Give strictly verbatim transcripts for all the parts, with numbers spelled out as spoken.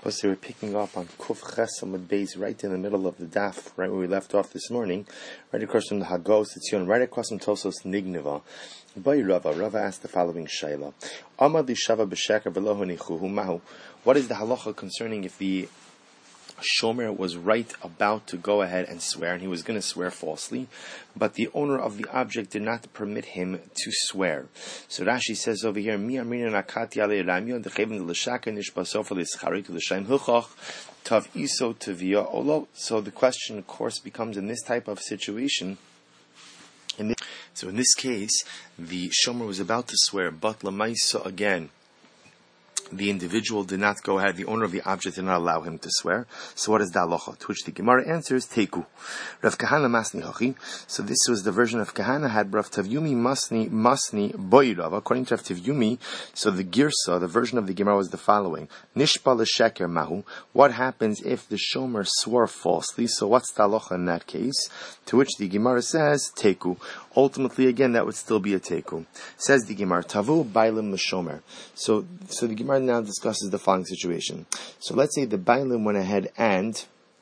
So we're picking up on Kuf Chesamud Beis right in the middle of the daf, right where we left off this morning, right across from the Hagos Etzion, right across from Tosos Nigneva. By Rava, Rava asked the following shayla: Amad li shava b'sheker v'lo hanichuhu mahu. What is the halacha concerning if the shomer was right about to go ahead and swear, and he was going to swear falsely, but the owner of the object did not permit him to swear? So Rashi says over here, Mi amrina nakati ale ramyo dechevin l'shaka nishbaso v'lischari to l'shaim huchach tav iso tevia olo. So the question, of course, becomes in this type of situation. In this, so in this case, the shomer was about to swear, but lamaisa again, the individual did not go ahead, the owner of the object did not allow him to swear. So what is the halacha? To which the Gemara answers, Teku. Rav Kahana Masni Hachi. So this was the version of Kahana had Rav Tavyumi Masni Masni Boirav. According to Rav Tavyumi, so the Girsa, the version of the Gemara was the following: Nishpa l'sheker mahu. What happens if the shomer swore falsely? So what's the halacha in that case? To which the Gemara says, Teku. Ultimately, again, that would still be a teku. Says the Gemara, Tavu bailim l'shomer. So, so the Gemara now discusses the following situation. So let's say the bailim went ahead and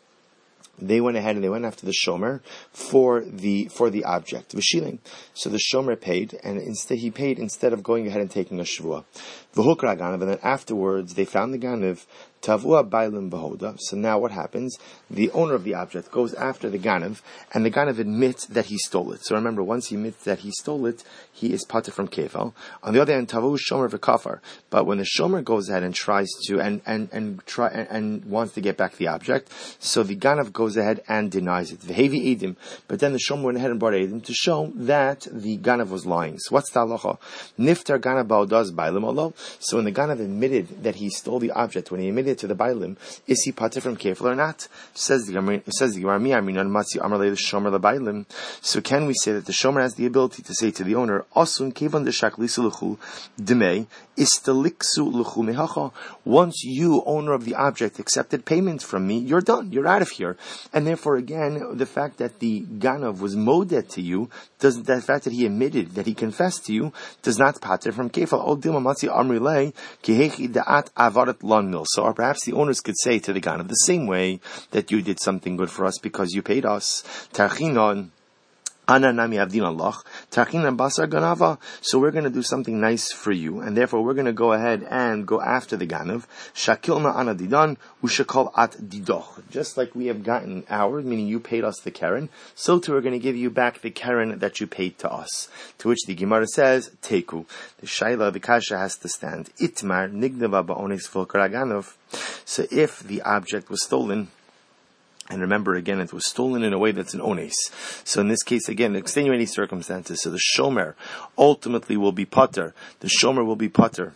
they went ahead and they went after the shomer for the for the object v'shiling. So the shomer paid, and instead he paid instead of going ahead and taking a shvua. V'hukra ganav, and then afterwards they found the ganav. Tavua bailim behoda. So now what happens? The owner of the object goes after the ganav, and the ganav admits that he stole it. So remember, once he admits that he stole it, he is pater from kefal. On the other hand, tavu shomer v'kafar. But when the shomer goes ahead and tries to and and and try and, and wants to get back the object, so the ganav goes ahead and denies it. V'hevi edim. But then the shomer went ahead and brought edim to show that the ganav was lying. So what's the halacha? Niftar ganav ba'odas bailim olo. So when the ganav admitted that he stole the object, when he admitted to the bailim, is he pater from kefil or not? Says the Gemara, says the Gemara, Mi aminan matzi amar le shomer le bailim. So can we say that the shomer has the ability to say to the owner, Asun kevan deshak lisu luchu demei istaliksu luchu mehacha. Once you, owner of the object, accepted payment from me, you're done. You're out of here. And therefore, again, the fact that the ganav was modet to you, does the fact that he admitted, that he confessed to you, does not pater from kefil. O dilma matzi amri le kehechi da'at avarat lon mil. So or perhaps the owners could say to the ganav, the same way that you did something good for us because you paid us. Tarchinon Ananami Avdin Allah, Tarchinan Basar Ganava. So we're going to do something nice for you, and therefore we're going to go ahead and go after the ganav. Shakilna Anadidan, Ushakal at Didoch. Just like we have gotten ours, meaning you paid us the keren, so too we're going to give you back the keren that you paid to us. To which the Gemara says, Teku. The Shaila, the Kasha has to stand. Itmar Nignava Ba'onis Volkaraganov. So if the object was stolen, and remember again, it was stolen in a way that's an ones. So in this case, again, extenuating circumstances. So the shomer ultimately will be pater. The shomer will be pater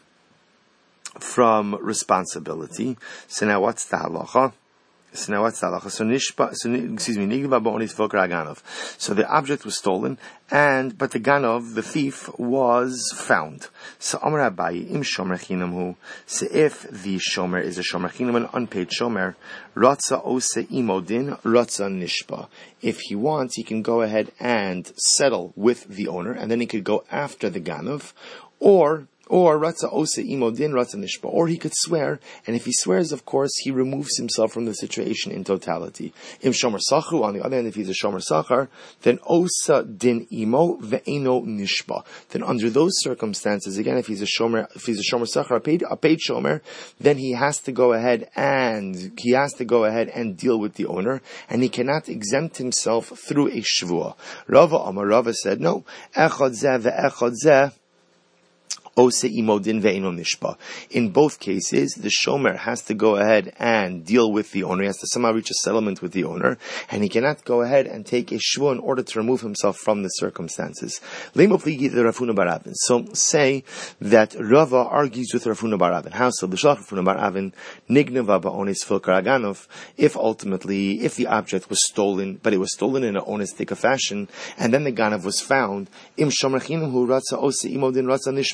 from responsibility. So now what's the halacha? So now what's the halacha? So nishpa, so, excuse me, nigva ba'onis v'okra ganov. So the object was stolen, and but the ganov, the thief, was found. So Amar Abaye im shomer chinam hu. So if the shomer is a shomer chinam, an unpaid shomer, ratza ose imodin, ratza nishpa. If he wants, he can go ahead and settle with the owner, and then he could go after the ganov, or Or ratza ose imodin ratza nishpa. Or he could swear, and if he swears, of course, he removes himself from the situation in totality. Im shomer sachu, on the other hand, if he's a shomer sachar, then osa din imo ve'eno nishpa. Then under those circumstances, again, if he's a shomer, if he's a shomer sachar, a paid, a paid shomer, then he has to go ahead and he has to go ahead and deal with the owner, and he cannot exempt himself through a shvua. Rava Amar Rava said, no, echad zeh ve'echad zeh. In both cases, the shomer has to go ahead and deal with the owner. He has to somehow reach a settlement with the owner, and he cannot go ahead and take a shvua in order to remove himself from the circumstances. So say that Rava argues with Rav Huna bar Avin. How so? Rav Huna bar Avin nignava ba'onis filkaraganov. If ultimately, if the object was stolen, but it was stolen in an onistic fashion, and then the ganav was found, im shomer chinam hu ratza ose imodin ratza nishpa.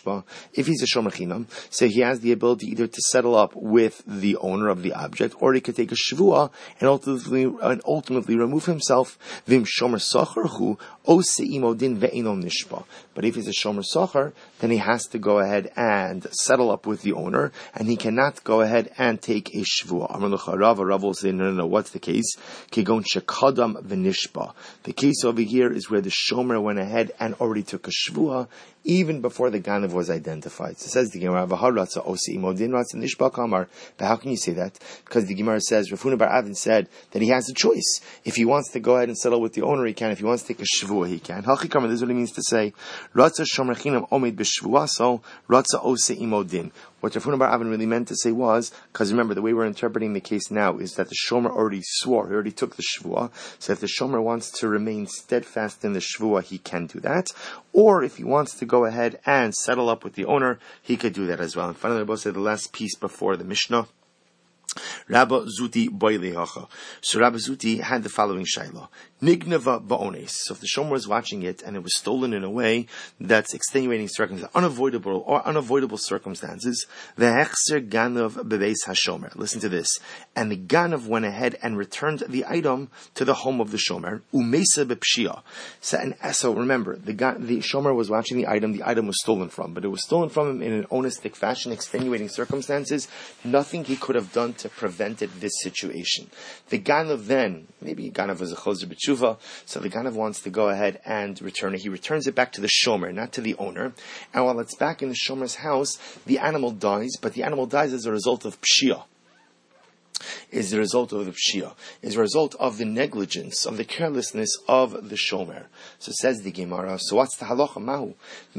nishba. If he's a shomer chinam, so he has the ability either to settle up with the owner of the object, or he could take a shvua and ultimately and ultimately remove himself. Vim shomer socher hu oseimo din ve'ino nishba. But if he's a shomer socher, then he has to go ahead and settle up with the owner, and he cannot go ahead and take a shvua. Amar lecha Rav, Rav will say, no, no, no, what's the case? Kegon shekadam v'nishba. The case over here is where the shomer went ahead and already took a shvua, even before the ganav was identified. So it says the Gemara, "V'haratza osi imodin ratza nishba kamar." But how can you say that? Because the Gemara says Rav Huna bar Avin said that he has a choice. If he wants to go ahead and settle with the owner, he can. If he wants to take a shvua, he can. Halchi kamar. This is what it means to say ratza shomer chinam omed b'shvua, so ratza osi imodin. What Rav Huna bar Avin really meant to say was, because remember, the way we're interpreting the case now is that the shomer already swore, he already took the shvua. So if the shomer wants to remain steadfast in the shvua, he can do that. Or if he wants to go ahead and settle up with the owner, he could do that as well. And finally, we'll say the last piece before the Mishnah. Rabba Zuti Boilehacha. So Rabba Zuti had the following shaila. Nignava ba'ones. So if the shomer was watching it and it was stolen in a way that's extenuating circumstances, unavoidable or unavoidable circumstances, the hechser ganav bebeis hashomer. Listen to this. And the ganav went ahead and returned the item to the home of the shomer. Umesa bepshia. So, and so remember, the the shomer was watching the item. The item was stolen from, but it was stolen from him in an onistic fashion, extenuating circumstances. Nothing he could have done to prevented this situation. The ganav then, maybe ganav was a choser b'tshuva, so the ganav wants to go ahead and return it. He returns it back to the shomer, not to the owner. And while it's back in the shomer's house, the animal dies, but the animal dies as a result of pshia. Is the result of the pshia, is a result of the negligence, of the carelessness of the shomer. So says the Gemara, so what's the halacha mahu?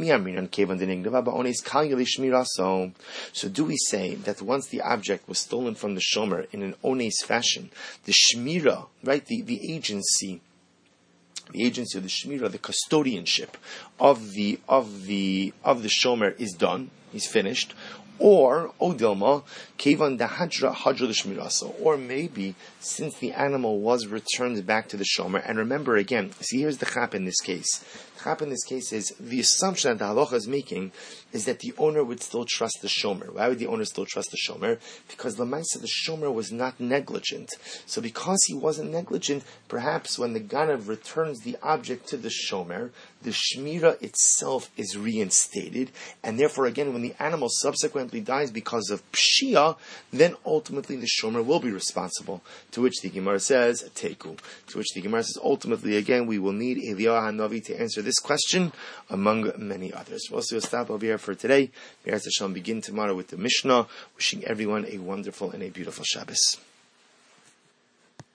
So do we say that once the object was stolen from the shomer in an ones fashion, the shmira, right, the, the agency, the agency of the shmira, the custodianship of the of the of the shomer is done, he's finished? Or Odilma, Kevan Dahadra Hadra Shmiraso. Or maybe since the animal was returned back to the shomer, and remember again, see here's the chap in this case. The chap in this case is the assumption that the halacha is making is that the owner would still trust the shomer. Why would the owner still trust the shomer? Because Lamaisa, the shomer was not negligent. So because he wasn't negligent, perhaps when the ganav returns the object to the shomer, the shmira itself is reinstated, and therefore again when the animal subsequently dies because of pshia, then ultimately the shomer will be responsible. To which the Gemara says, teku. To which the Gemara says, ultimately again we will need Eliyahu Hanavi to answer this question among many others. We'll also stop over here for today. Be'ez Hashem begin tomorrow with the Mishnah. Wishing everyone a wonderful and a beautiful Shabbos.